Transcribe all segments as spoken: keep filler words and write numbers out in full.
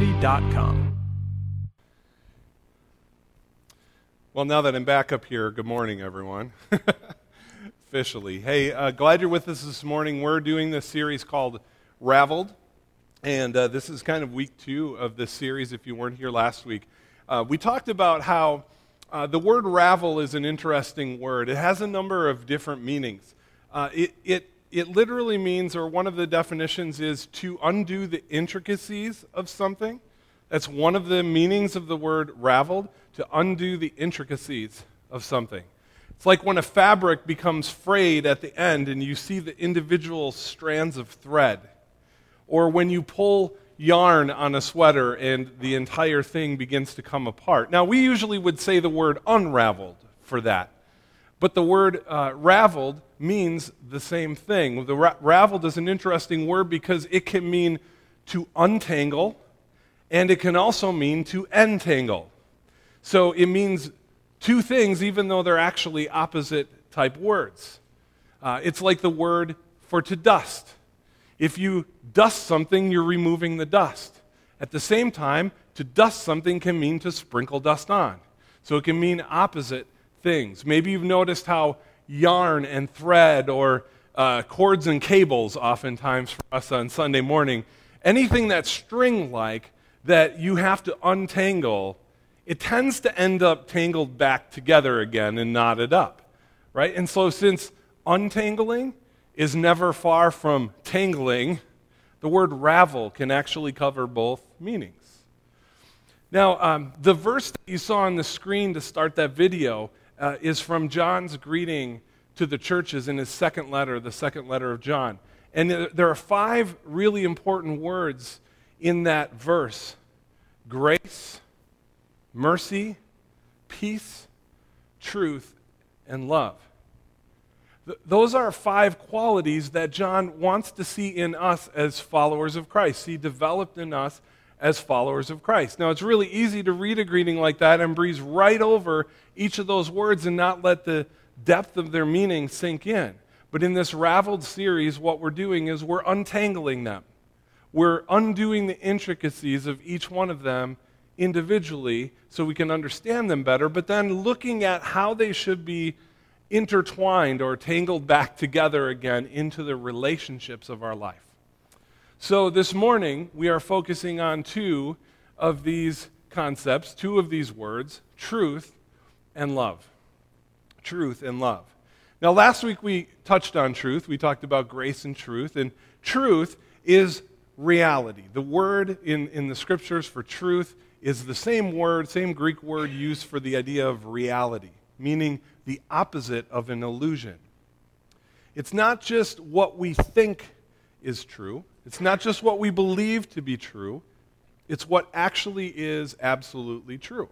city dot com. Well, now that I'm back up here, good morning, everyone. Officially. Hey, uh, glad you're with us this morning. We're doing this series called Raveled, and uh, this is kind of week two of this series if you weren't here last week. Uh, we talked about how uh, the word ravel is an interesting word. It has a number of different meanings. Uh, it, it, it literally means, or one of the definitions is to undo the intricacies of something. That's one of the meanings of the word raveled, to undo the intricacies of something. It's like when a fabric becomes frayed at the end and you see the individual strands of thread. Or when you pull yarn on a sweater and the entire thing begins to come apart. Now, we usually would say the word unraveled for that. But the word uh, raveled means the same thing. The ra- raveled is an interesting word because it can mean to untangle, and it can also mean to entangle. So it means two things, even though they're actually opposite type words. Uh, it's like the word for to dust. If you dust something, you're removing the dust. At the same time, to dust something can mean to sprinkle dust on. So it can mean opposite things. Maybe you've noticed how yarn and thread, or uh, cords and cables, oftentimes for us on Sunday morning, anything that's string-like that you have to untangle, it tends to end up tangled back together again and knotted up, right? And so since untangling is never far from tangling, the word ravel can actually cover both meanings. Now, um, the verse that you saw on the screen to start that video uh, is from John's greeting to the churches in his second letter, the second letter of John. And there are five really important words in that verse: grace, mercy, peace, truth, and love. Th- those are five qualities that John wants to see in us as followers of Christ, see developed in us as followers of Christ. Now, it's really easy to read a greeting like that and breeze right over each of those words and not let the depth of their meaning sink in. But in this Raveled series, what we're doing is we're untangling them. We're undoing the intricacies of each one of them individually so we can understand them better, but then looking at how they should be intertwined or tangled back together again into the relationships of our life. So this morning, we are focusing on two of these concepts, two of these words: truth and love. Truth and love. Now, last week we touched on truth. We talked about grace and truth, and truth is reality. The word in, in the scriptures for truth is the same word, same Greek word used for the idea of reality, meaning the opposite of an illusion. It's not just what we think is true. It's not just what we believe to be true. It's what actually is absolutely true.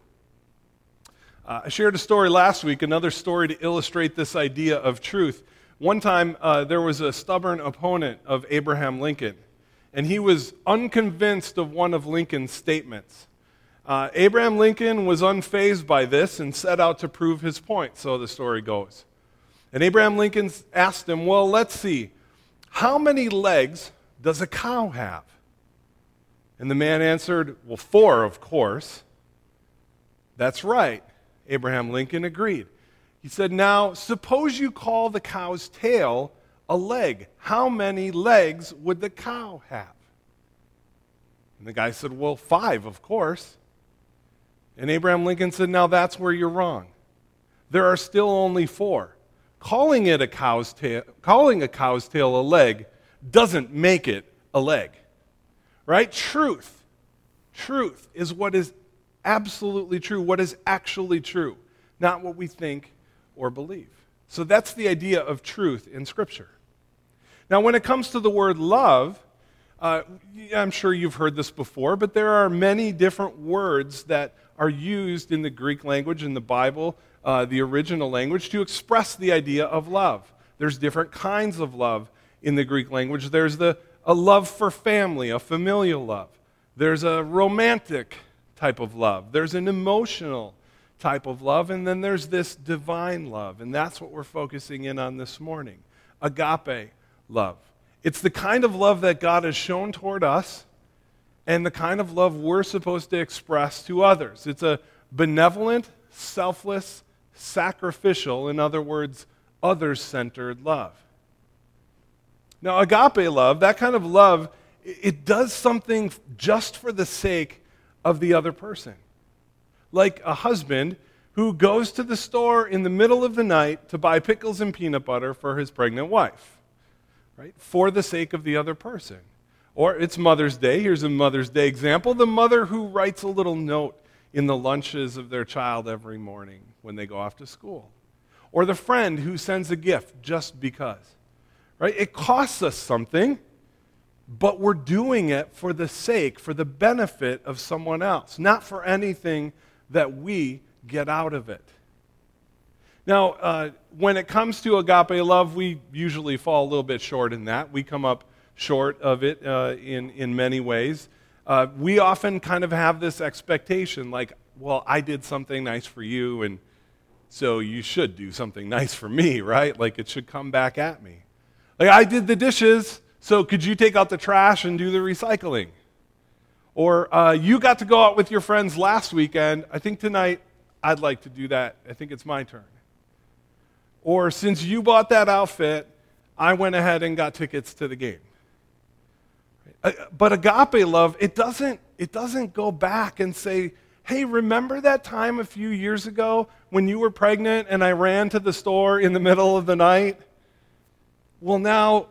Uh, I shared a story last week, another story to illustrate this idea of truth. One time, uh, there was a stubborn opponent of Abraham Lincoln, and he was unconvinced of one of Lincoln's statements. Uh, Abraham Lincoln was unfazed by this and set out to prove his point, so the story goes. And Abraham Lincoln asked him, well, let's see, how many legs does a cow have? And the man answered, well, four, of course. That's right, Abraham Lincoln agreed. He said, now, suppose you call the cow's tail a leg. How many legs would the cow have? And the guy said, well, five, of course. And Abraham Lincoln said, now that's where you're wrong. There are still only four. Calling it a cow's tail, calling a cow's tail a leg doesn't make it a leg. Right? Truth. Truth is what is absolutely true, what is actually true, not what we think or believe. So that's the idea of truth in Scripture. Now, when it comes to the word love, uh, I'm sure you've heard this before, but there are many different words that are used in the Greek language, in the Bible, uh, the original language, to express the idea of love. There's different kinds of love in the Greek language. There's the a love for family, a familial love. There's a romantic type of love. There's an emotional type of love. And then there's this divine love. And that's what we're focusing in on this morning. Agape love. It's the kind of love that God has shown toward us and the kind of love we're supposed to express to others. It's a benevolent, selfless, sacrificial, in other words, others-centered love. Now, agape love, that kind of love, it does something just for the sake of the other person. Like a husband who goes to the store in the middle of the night to buy pickles and peanut butter for his pregnant wife, right? For the sake of the other person. Or it's Mother's Day. Here's a Mother's Day example. The mother who writes a little note in the lunches of their child every morning when they go off to school. Or the friend who sends a gift just because. Right? It costs us something, but we're doing it for the sake, for the benefit of someone else, not for anything that we get out of it. Now, uh, when it comes to agape love, we usually fall a little bit short in that. We come up short of it uh, in, in many ways. Uh, we often kind of have this expectation like, well, I did something nice for you, and so you should do something nice for me, right? Like it should come back at me. Like I did the dishes, so could you take out the trash and do the recycling? Or uh, you got to go out with your friends last weekend. I think tonight I'd like to do that. I think it's my turn. Or since you bought that outfit, I went ahead and got tickets to the game. But agape love, it doesn't, it doesn't go back and say, hey, remember that time a few years ago when you were pregnant and I ran to the store in the middle of the night? Well, now,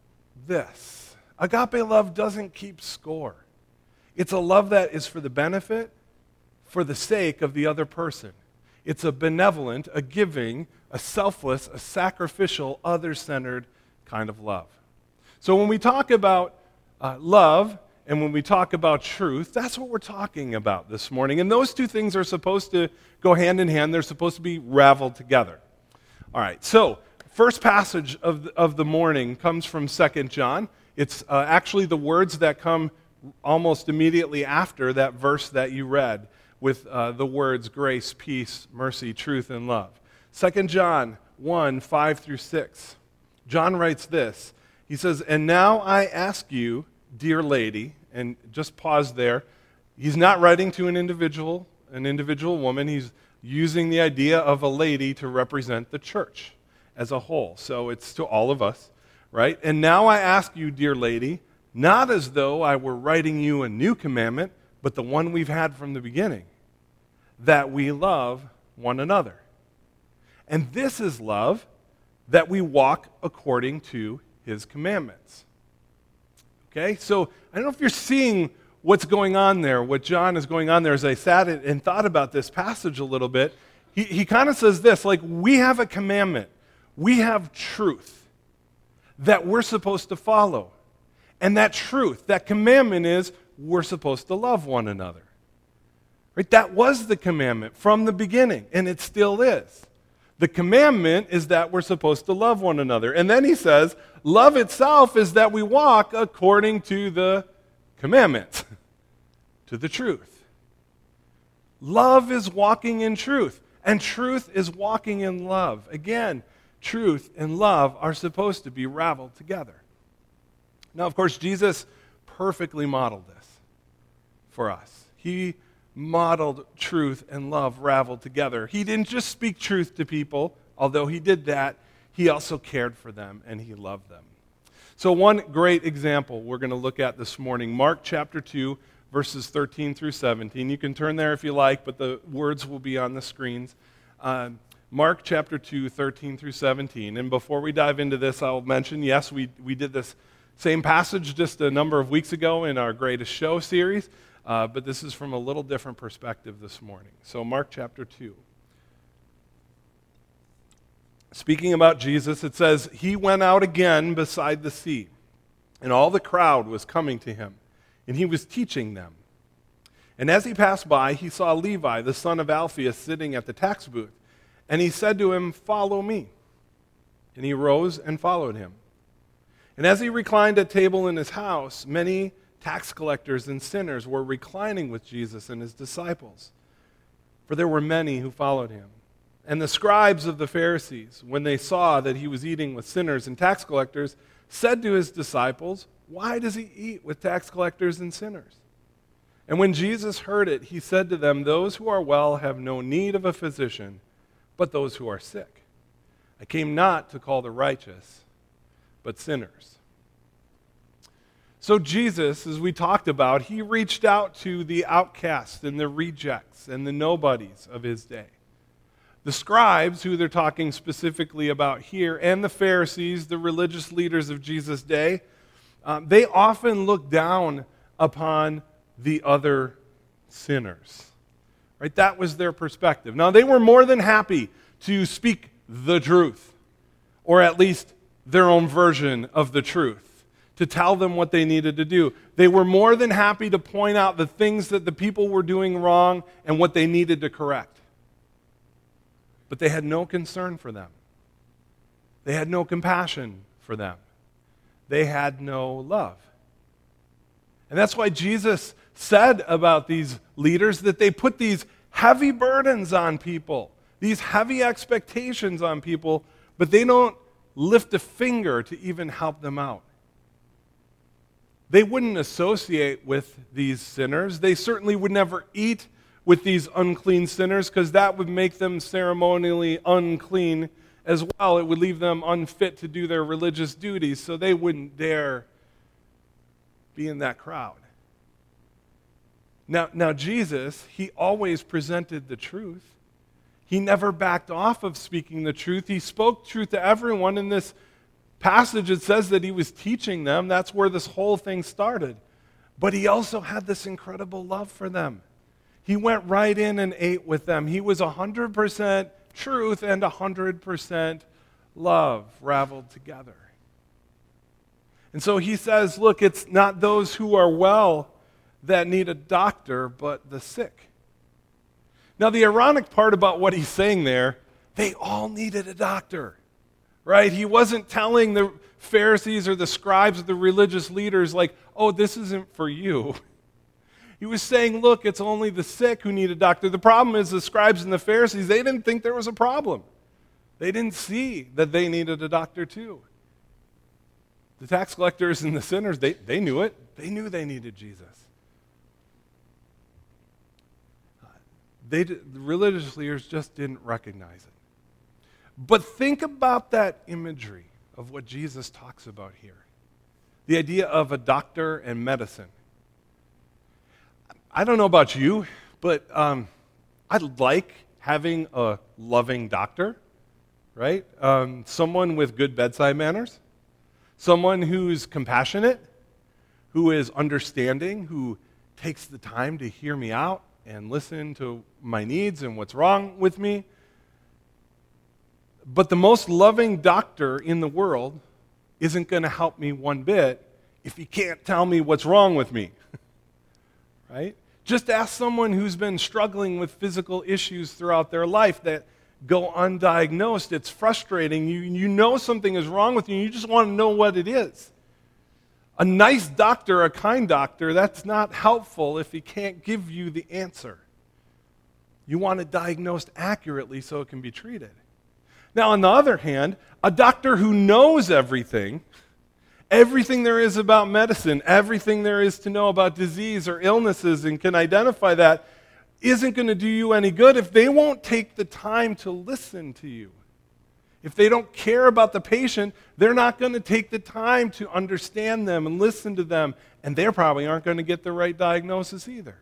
this. Agape love doesn't keep score. It's a love that is for the benefit, for the sake of the other person. It's a benevolent, a giving, a selfless, a sacrificial, other-centered kind of love. So when we talk about uh, love and when we talk about truth, that's what we're talking about this morning. And those two things are supposed to go hand in hand. They're supposed to be raveled together. All right, so first passage of the, of the morning comes from Second John. It's uh, actually the words that come almost immediately after that verse that you read with uh, the words grace, peace, mercy, truth, and love. Second John one, five through six. John writes this. He says, and now I ask you, dear lady, and just pause there. He's not writing to an individual, an individual woman. He's using the idea of a lady to represent the church as a whole. So it's to all of us, right? And now I ask you, dear lady, not as though I were writing you a new commandment, but the one we've had from the beginning, that we love one another. And this is love, that we walk according to his commandments. Okay? So I don't know if you're seeing what's going on there, what John is going on there. As I sat and thought about this passage a little bit, he, he kind of says this, like, we have a commandment. We have truth that we're supposed to follow. And that truth, that commandment is we're supposed to love one another. Right? That was the commandment from the beginning, and it still is. The commandment is that we're supposed to love one another. And then he says, love itself is that we walk according to the commandment, to the truth. Love is walking in truth, and truth is walking in love. Again, truth and love are supposed to be raveled together. Now, of course, Jesus perfectly modeled this for us. He modeled truth and love raveled together. He didn't just speak truth to people, although he did that. He also cared for them and he loved them. So one great example we're going to look at this morning, Mark chapter two, verses thirteen through seventeen. You can turn there if you like, but the words will be on the screens. Uh, Mark chapter two, thirteen through seventeen. And before we dive into this, I'll mention, yes, we, we did this same passage just a number of weeks ago in our Greatest Show series. Uh, but this is from a little different perspective this morning. So Mark chapter two. Speaking about Jesus, it says, he went out again beside the sea, and all the crowd was coming to him, and he was teaching them. And as he passed by, he saw Levi, the son of Alphaeus, sitting at the tax booth, and he said to him, follow me. And he rose and followed him. And as he reclined at table in his house, many tax collectors and sinners were reclining with Jesus and his disciples, for there were many who followed him. And the scribes of the Pharisees, when they saw that he was eating with sinners and tax collectors, said to his disciples, why does he eat with tax collectors and sinners? And when Jesus heard it, he said to them, "Those who are well have no need of a physician, but those who are sick. I came not to call the righteous, but sinners." So Jesus, as we talked about, he reached out to the outcasts and the rejects and the nobodies of his day. The scribes, who they're talking specifically about here, and the Pharisees, the religious leaders of Jesus' day, um, they often looked down upon the other sinners. Right? That was their perspective. Now, they were more than happy to speak the truth, or at least their own version of the truth, to tell them what they needed to do. They were more than happy to point out the things that the people were doing wrong and what they needed to correct. But they had no concern for them. They had no compassion for them. They had no love. And that's why Jesus said about these leaders that they put these heavy burdens on people, these heavy expectations on people, but they don't lift a finger to even help them out. They wouldn't associate with these sinners. They certainly would never eat with these unclean sinners, because that would make them ceremonially unclean as well. It would leave them unfit to do their religious duties, so they wouldn't dare be in that crowd. Now, now Jesus, he always presented the truth. He never backed off of speaking the truth. He spoke truth to everyone. In this passage, it says that he was teaching them. That's where this whole thing started. But he also had this incredible love for them. He went right in and ate with them. He was one hundred percent truth and one hundred percent love raveled together. And so he says, look, it's not those who are well that need a doctor, but the sick. Now, the ironic part about what he's saying there, they all needed a doctor, right? He wasn't telling the Pharisees or the scribes or the religious leaders like, oh, this isn't for you. He was saying, look, it's only the sick who need a doctor. The problem is the scribes and the Pharisees, they didn't think there was a problem. They didn't see that they needed a doctor too. The tax collectors and the sinners, they, they knew it. They knew they needed Jesus. They, the religious leaders just didn't recognize it. But think about that imagery of what Jesus talks about here. The idea of a doctor and medicine. I don't know about you, but um, I like having a loving doctor, right? Um, someone with good bedside manners. Someone who's compassionate, who is understanding, who takes the time to hear me out and listen to my needs and what's wrong with me. But the most loving doctor in the world isn't going to help me one bit if he can't tell me what's wrong with me. Right? Just ask someone who's been struggling with physical issues throughout their life that go undiagnosed. It's frustrating. You, you know something is wrong with you, and you just want to know what it is. A nice doctor, a kind doctor, that's not helpful if he can't give you the answer. You want it diagnosed accurately so it can be treated. Now, on the other hand, a doctor who knows everything, everything there is about medicine, everything there is to know about disease or illnesses and can identify that, isn't going to do you any good if they won't take the time to listen to you. If they don't care about the patient, they're not going to take the time to understand them and listen to them, and they probably aren't going to get the right diagnosis either.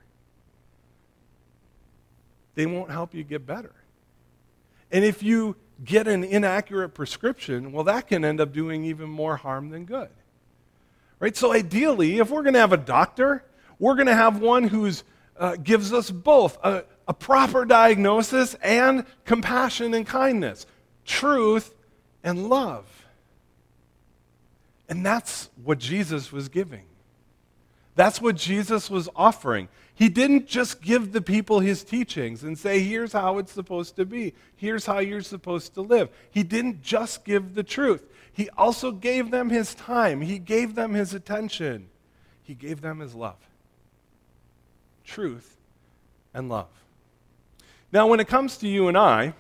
They won't help you get better. And if you get an inaccurate prescription, well, that can end up doing even more harm than good. Right? So ideally, if we're going to have a doctor, we're going to have one who uh, gives us both a, a proper diagnosis and compassion and kindness, truth and love. And that's what Jesus was giving. That's what Jesus was offering. He didn't just give the people his teachings and say, here's how it's supposed to be. Here's how you're supposed to live. He didn't just give the truth. He also gave them his time. He gave them his attention. He gave them his love. Truth and love. Now, when it comes to you and I,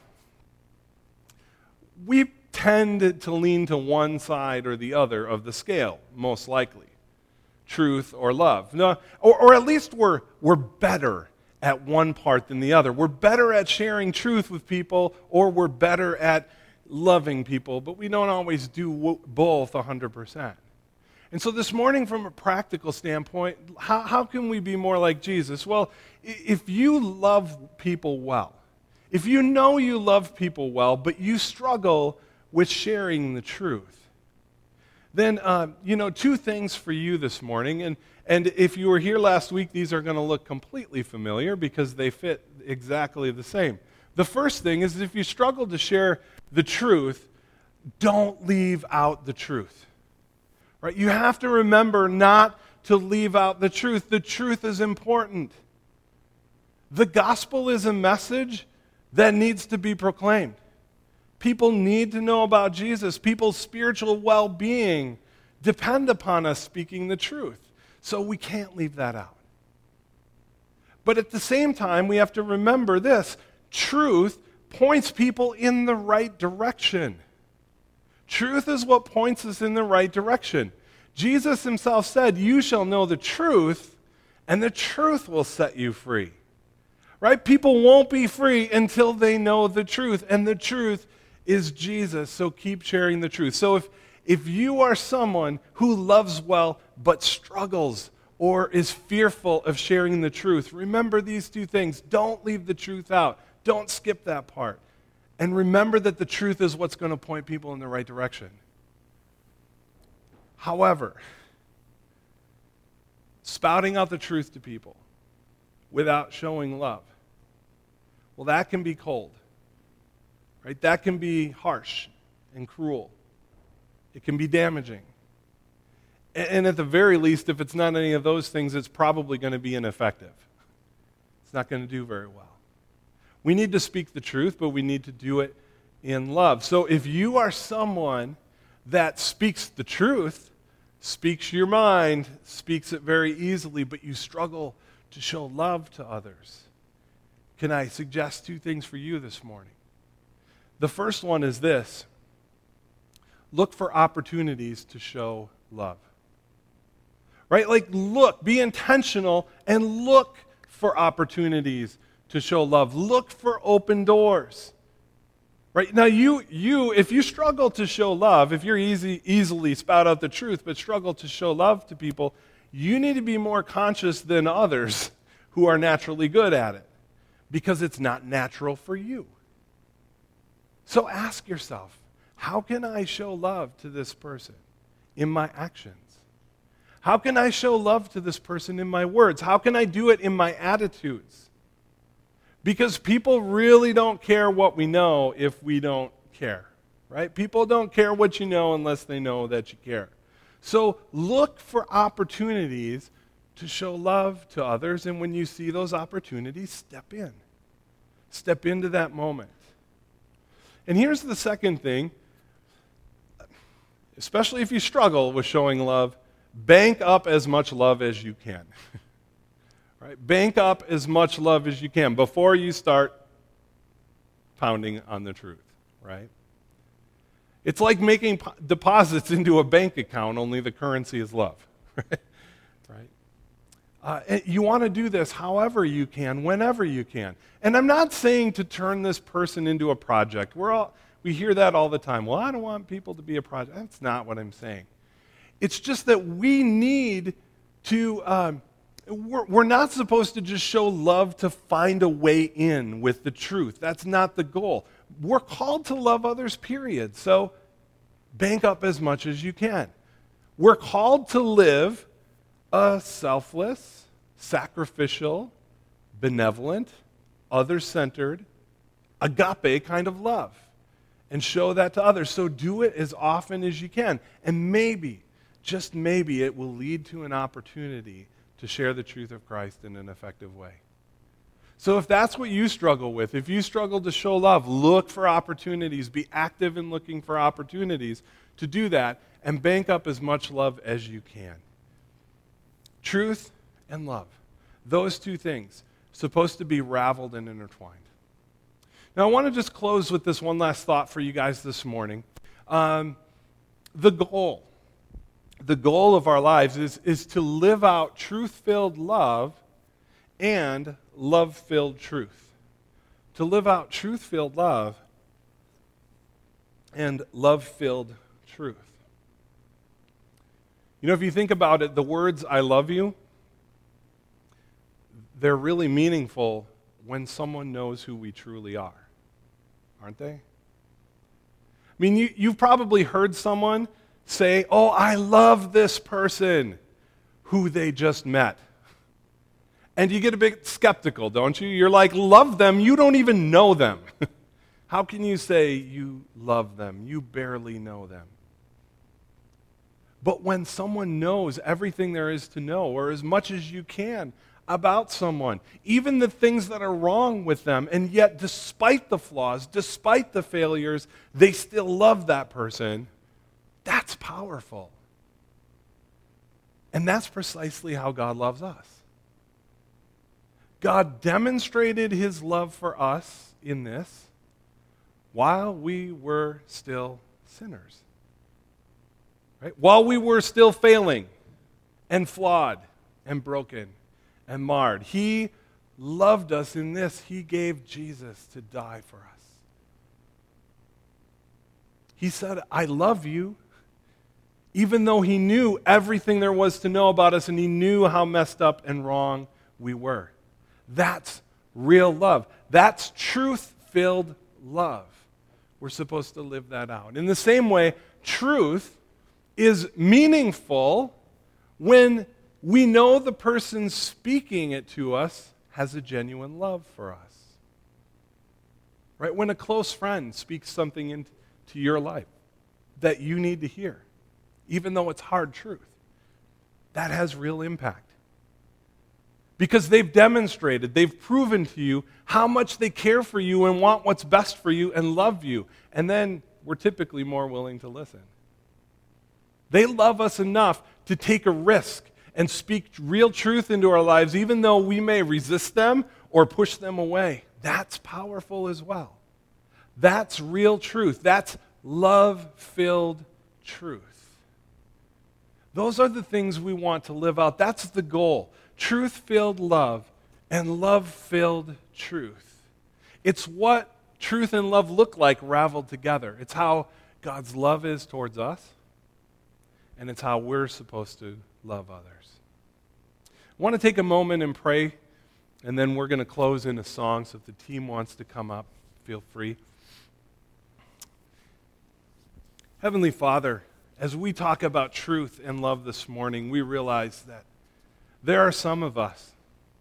we tend to lean to one side or the other of the scale, most likely. truth, or love. No, or, or at least we're, we're better at one part than the other. We're better at sharing truth with people, or we're better at loving people, but we don't always do w- both one hundred percent. And so this morning, from a practical standpoint, how, how can we be more like Jesus? Well, if you love people well, if you know you love people well, but you struggle with sharing the truth, then, uh, you know, two things for you this morning. And, and if you were here last week, these are going to look completely familiar because they fit exactly the same. The first thing is if you struggle to share the truth, don't leave out the truth. Right? You have to remember not to leave out the truth. The truth is important. The gospel is a message that needs to be proclaimed. People need to know about Jesus. People's spiritual well-being depend upon us speaking the truth. So we can't leave that out. But at the same time, we have to remember this. Truth points people in the right direction. Truth is what points us in the right direction. Jesus himself said, "You shall know the truth, and the truth will set you free." Right? People won't be free until they know the truth, and the truth is Jesus. So keep sharing the truth. So if, if you are someone who loves well but struggles or is fearful of sharing the truth, remember these two things. Don't leave the truth out. Don't skip that part. And remember that the truth is what's going to point people in the right direction. However, spouting out the truth to people without showing love, well, that can be cold. Right? That can be harsh and cruel. It can be damaging. And at the very least, if it's not any of those things, it's probably going to be ineffective. It's not going to do very well. We need to speak the truth, but we need to do it in love. So if you are someone that speaks the truth, speaks your mind, speaks it very easily, but you struggle to show love to others, can I suggest two things for you this morning? The first one is this. Look for opportunities to show love. Right? Like look, be intentional and look for opportunities to show love. Look for open doors. Right? Now you you if you struggle to show love, if you're easy easily spout out the truth but struggle to show love to people, you need to be more conscious than others who are naturally good at it because it's not natural for you. So ask yourself, how can I show love to this person in my actions? How can I show love to this person in my words? How can I do it in my attitudes? Because people really don't care what we know if we don't care, right? People don't care what you know unless they know that you care. So look for opportunities to show love to others, and when you see those opportunities, step in. Step into that moment. And here's the second thing, especially if you struggle with showing love, bank up as much love as you can. Right? Bank up as much love as you can before you start pounding on the truth, right? It's like making po- deposits into a bank account, only the currency is love, right? Right? Uh, and you want to do this however you can, whenever you can. And I'm not saying to turn this person into a project. We're all, we hear that all the time. Well, I don't want people to be a project. That's not what I'm saying. It's just that we need to, um, we're, we're not supposed to just show love to find a way in with the truth. That's not the goal. We're called to love others, period. So bank up as much as you can. We're called to live a selfless, sacrificial, benevolent, other-centered, agape kind of love and show that to others. So do it as often as you can. And maybe, just maybe, it will lead to an opportunity to share the truth of Christ in an effective way. So if that's what you struggle with, if you struggle to show love, look for opportunities. Be active in looking for opportunities to do that and bank up as much love as you can. Truth and love. Those two things supposed to be raveled and intertwined. Now I want to just close with this one last thought for you guys this morning. Um, the goal. the goal of our lives is, is to live out truth-filled love and love-filled truth. To live out truth-filled love and love-filled truth. You know, if you think about it, the words, I love you, they're really meaningful when someone knows who we truly are, aren't they? I mean, you, you've probably heard someone say, oh, I love this person who they just met. And you get a bit skeptical, don't you? You're like, love them, you don't even know them. How can you say you love them? You barely know them. But when someone knows everything there is to know, or as much as you can about someone, even the things that are wrong with them, and yet despite the flaws, despite the failures, they still love that person, that's powerful. And that's precisely how God loves us. God demonstrated his love for us in this while we were still sinners. Right? While we were still failing and flawed and broken and marred, he loved us in this. He gave Jesus to die for us. He said, I love you, even though he knew everything there was to know about us and he knew how messed up and wrong we were. That's real love. That's truth-filled love. We're supposed to live that out. In the same way, truth is meaningful when we know the person speaking it to us has a genuine love for us. Right? When a close friend speaks something into your life that you need to hear, even though it's hard truth, that has real impact. Because they've demonstrated, they've proven to you how much they care for you and want what's best for you and love you. And then we're typically more willing to listen. They love us enough to take a risk and speak real truth into our lives, even though we may resist them or push them away. That's powerful as well. That's real truth. That's love-filled truth. Those are the things we want to live out. That's the goal. Truth-filled love and love-filled truth. It's what truth and love look like raveled together. It's how God's love is towards us, and it's how we're supposed to love others. I want to take a moment and pray, and then we're going to close in a song, so if the team wants to come up, feel free. Heavenly Father, as we talk about truth and love this morning, we realize that there are some of us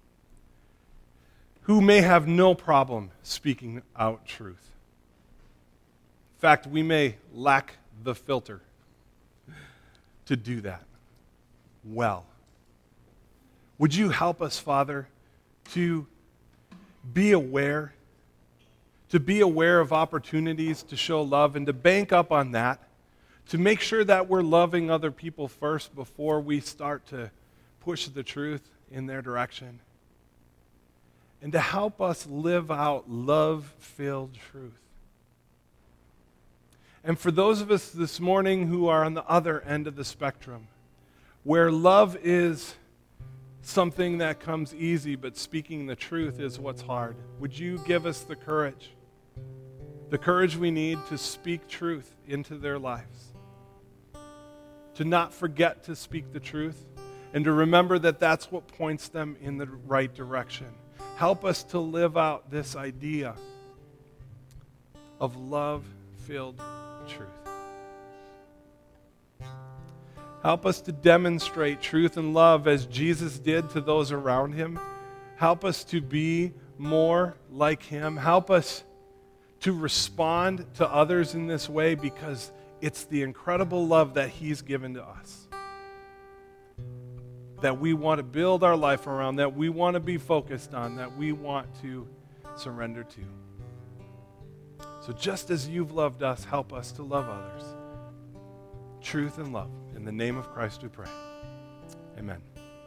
who may have no problem speaking out truth. In fact, we may lack the filter to do that well. Would you help us, Father, to be aware, to be aware of opportunities to show love and to bank up on that, to make sure that we're loving other people first before we start to push the truth in their direction, and to help us live out love-filled truth. And for those of us this morning who are on the other end of the spectrum, where love is something that comes easy, but speaking the truth is what's hard, would you give us the courage, the courage we need to speak truth into their lives, to not forget to speak the truth, and to remember that that's what points them in the right direction. Help us to live out this idea of love-filled truth. Help us to demonstrate truth and love as Jesus did to those around him. Help us to be more like him. Help us to respond to others in this way because it's the incredible love that he's given to us, that we want to build our life around, that we want to be focused on, that we want to surrender to. So just as you've loved us, help us to love others. Truth and love. In the name of Christ we pray. Amen.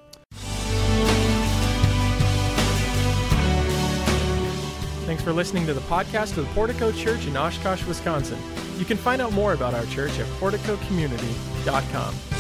Thanks for listening to the podcast of the Portico Church in Oshkosh, Wisconsin. You can find out more about our church at portico community dot com.